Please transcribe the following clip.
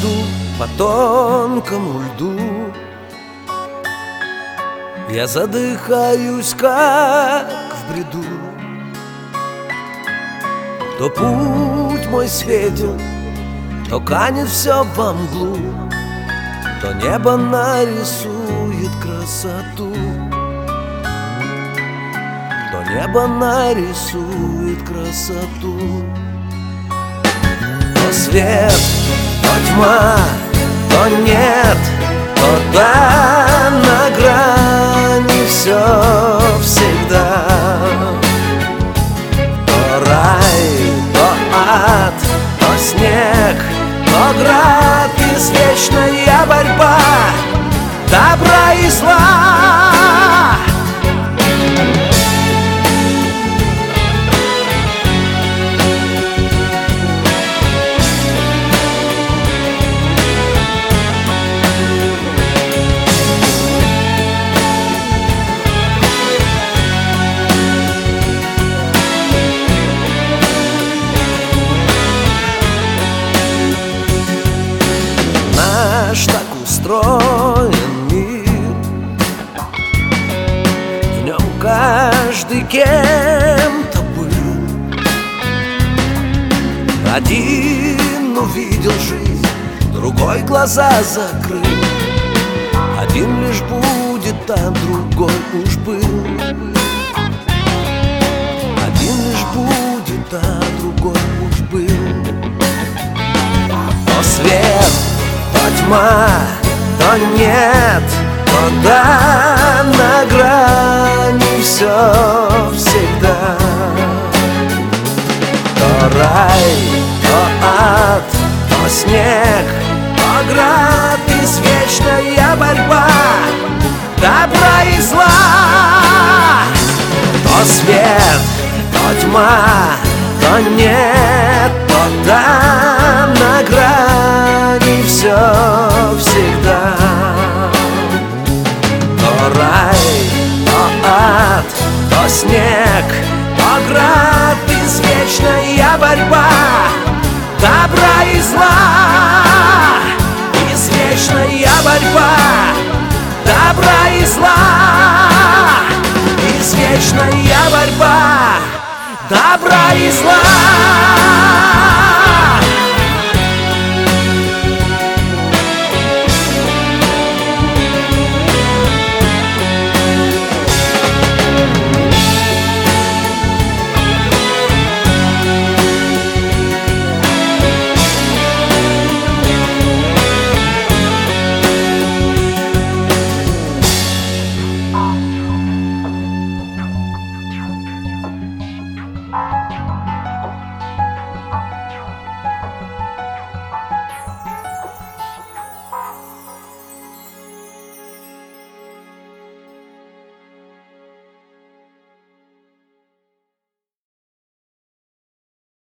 иду по тонкому льду. Я задыхаюсь, как в бреду. То путь мой светен, то канет все во мглу, то небо нарисует красоту, то небо нарисует красоту. То свет, то тьма, то нет, то да, на грани все всегда. То рай, то ад, то снег, то град, извечная борьба добра и зла. Так устроен мир, в нем каждый кем-то был. Один увидел жизнь, другой глаза закрыл. Один лишь будет, а другой уж был. Один лишь будет, а другой уж был. То свет, то тьма, то нет, то да, на грани все всегда. То рай, то ад, то снег, то град, извечная борьба добра и зла. То свет, то тьма, то нет, то да, на грани все всегда. То рай, то ад, то снег, то град, извечная борьба добра и зла. Извечная борьба добра и зла. Извечная борьба добра и зла.